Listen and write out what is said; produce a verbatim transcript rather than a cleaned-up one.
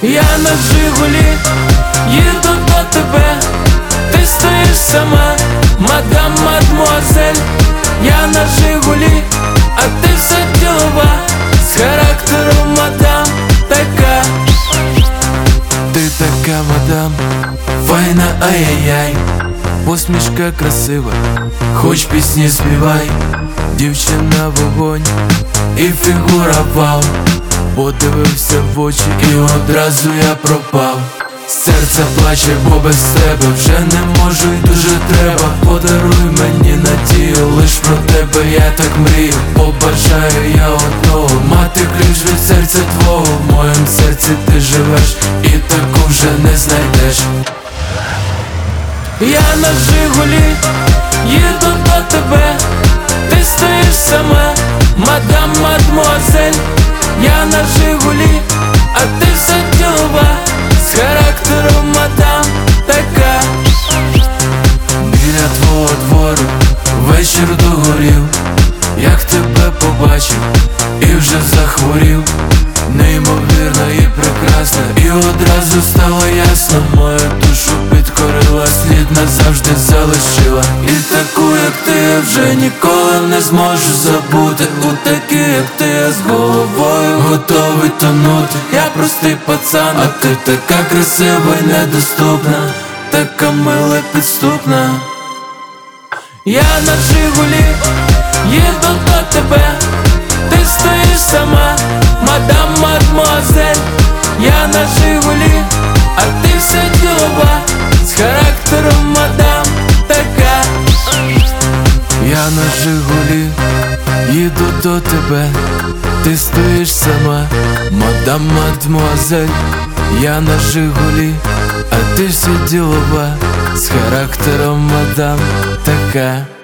Я на Жигулі їду до тебе, ти стоїш сама, мадам, мадмуазель. Я на Жигулі, а ти все ділова, з характером мадам така. Ти така мадам, файна, ай-яй-яй, посмішка красива, хоч пісні співай. Дівчина вогонь і фігура вау. Подивився в очі і одразу я пропав. Серце плаче, бо без тебе вже не можу й дуже треба. Подаруй мені надію, лиш про тебе я так мрію. Побажаю я одного, мати ключ від серця твого. В моєму серці ти живеш і таку вже не знайдеш. Я на Жигулі їду до тебе, ти стоїш сама, мадам, мадмуазель. Я на Жигулі, а ти все ділова, з характером мадам така. Біля твого двору вечір догорів, як тебе побачив і вже захворів. Неймовірна і прекрасна, і одразу стало ясно. Мою душу підкорила, слід назавжди залишила. І таку, як ти, я вже ніколи не зможу забути. У такі, як ти, я з головою готовий тонути. Я простий пацан, а ти така красива й недоступна, така мила, підступна. Я на Жигулі їду до тебе, ти стоїш сама, мадам, мадмуазель. Я на Жигулі, а ти все ділова, з характером мадам така. Я на Жигулі їду до тебе, ти стоїш сама, мадам, мадмуазель. Я на Жигулі, а ти все ділова, з характером мадам така.